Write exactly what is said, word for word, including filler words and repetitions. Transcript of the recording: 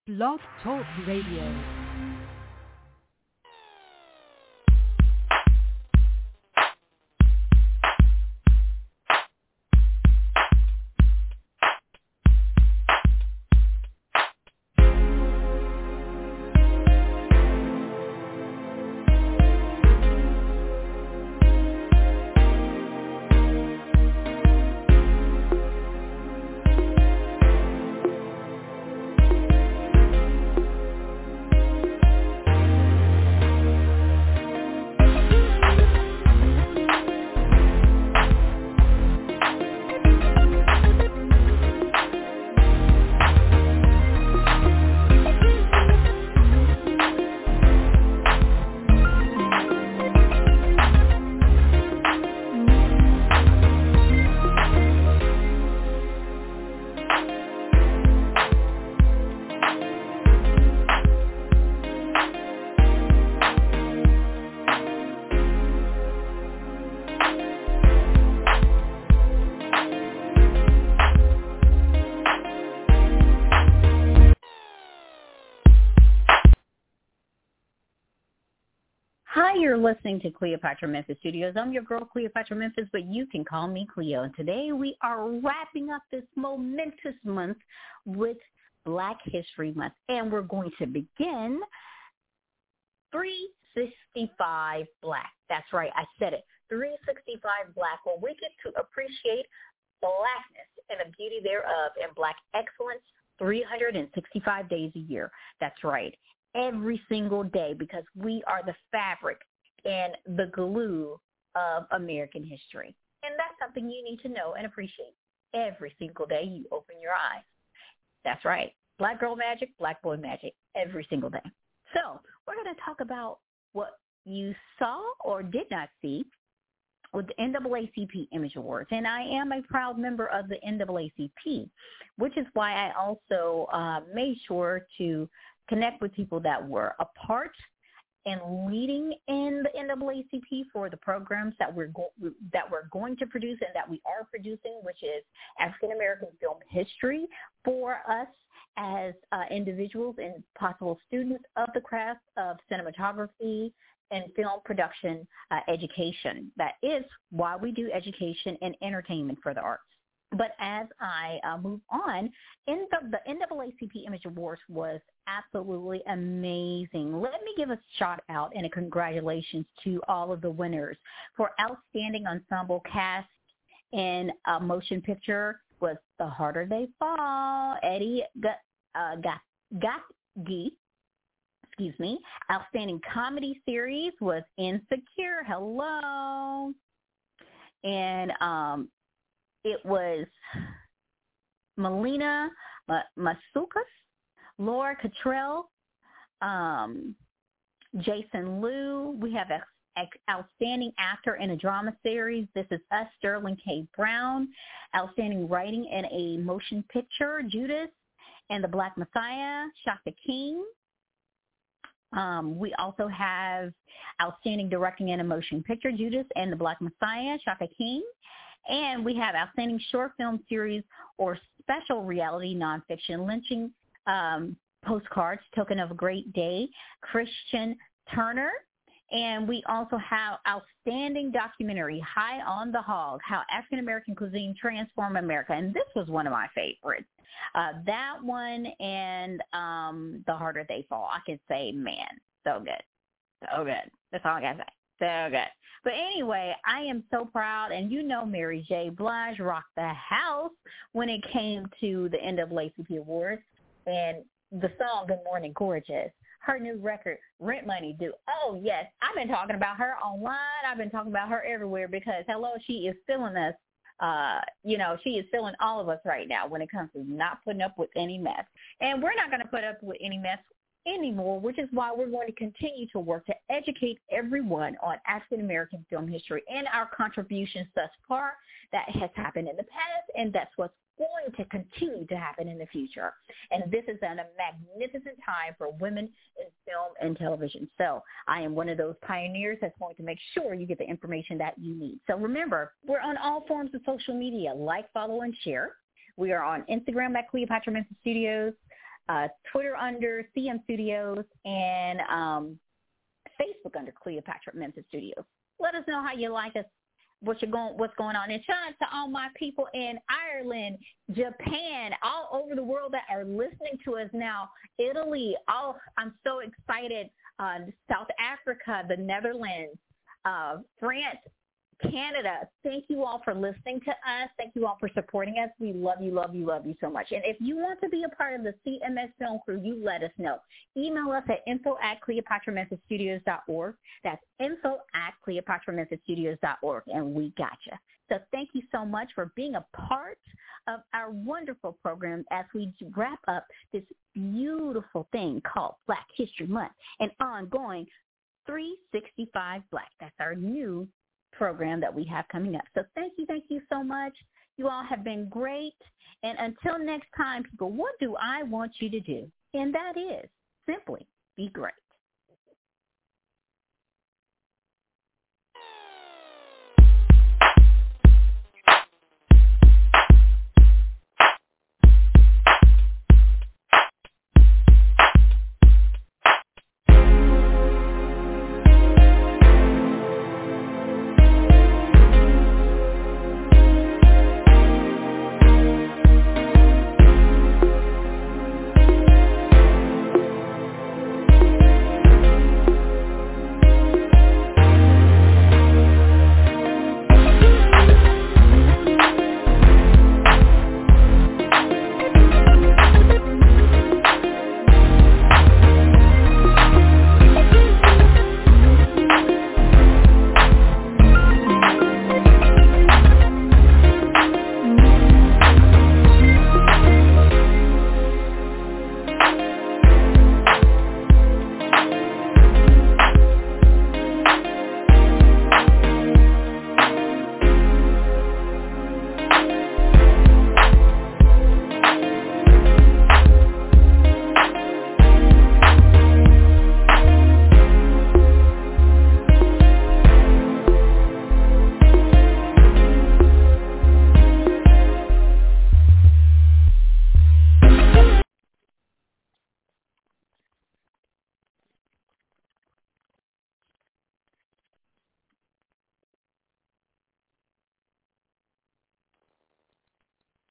Blog Talk Radio. You're listening to Cleopatra Memphis Studios. I'm your girl, Cleopatra Memphis, but you can call me Cleo. And today we are wrapping up this momentous month with Black History Month. And we're going to begin three sixty-five Black. That's right, I said it. three sixty-five Black, where we get to appreciate Blackness and the beauty thereof and Black excellence three hundred sixty-five days a year. That's right. Every single day, because we are the fabric and the glue of American history. And that's something you need to know and appreciate every single day you open your eyes. That's right. Black girl magic, Black boy magic, every single day. So we're going to talk about what you saw or did not see with the N double A C P Image Awards. And I am a proud member of the N double A C P, which is why I also uh, made sure to connect with people that were a part and leading in the N double A C P for the programs that we're go- that we're going to produce and that we are producing, which is African American film history for us as uh, individuals and possible students of the craft of cinematography and film production uh, education. That is why we do education and entertainment for the arts. But as I uh, move on, in the, the N double A C P Image Awards was absolutely amazing. Let me give a shout out and a congratulations to all of the winners for Outstanding Ensemble Cast in a Motion Picture was The Harder They Fall, Eddie uh, Gatsby. Excuse me. Outstanding Comedy Series was Insecure. Hello. And um, it was Melina Matsoukas, Laura Cottrell, um, Jason Liu. We have a, a Outstanding Actor in a Drama Series. This is us, Sterling K. Brown. Outstanding Writing in a Motion Picture, Judas and the Black Messiah, Shaka King. Um, we also have Outstanding Directing in a Motion Picture, Judas and the Black Messiah, Shaka King. And we have Outstanding Short Film Series or Special Reality Nonfiction, Lynching um, Postcards, Token of a Great Day, Christian Turner. And we also have Outstanding Documentary, High on the Hog, How African American Cuisine Transformed America. And this was one of my favorites. Uh, that one and um, The Harder They Fall. I can say, man, so good. So good. That's all I got to say. So good. But anyway, I am so proud, and you know Mary J. Blige rocked the house when it came to the N double A C P Awards, and the song Good Morning Gorgeous, her new record, Rent Money Due. Oh, yes, I've been talking about her online. I've been talking about her everywhere because, hello, she is filling us. Uh, you know, she is filling all of us right now when it comes to not putting up with any mess. And we're not going to put up with any mess anymore, which is why we're going to continue to work to educate everyone on African American film history and our contributions thus far that has happened in the past, and that's what's going to continue to happen in the future. And this is a magnificent time for women in film and television. So I am one of those pioneers that's going to make sure you get the information that you need. So remember, we're on all forms of social media. Like, follow, and share. We are on Instagram at Cleopatra Memphis Studios. uh, Twitter under C M Studios, and um, Facebook under Cleopatra Memphis Studios. Let us know how you like us, what you're going, what's going on. And shout out to all my people in Ireland, Japan, all over the world that are listening to us now. Italy, all, I'm so excited. Uh, South Africa, the Netherlands, uh, France, Canada. Thank you all for listening to us. Thank you all for supporting us. We love you, love you, love you so much. And if you want to be a part of the C M S Film Crew, you let us know. Email us at info at Cleopatra Memphis Studios dot org. That's info at Cleopatra Memphis Studios dot org, and we got you. So thank you so much for being a part of our wonderful program as we wrap up this beautiful thing called Black History Month and ongoing three sixty-five Black. That's our new program that we have coming up. So thank you, thank you so much. You all have been great. And until next time, people, what do I want you to do? And that is simply be great.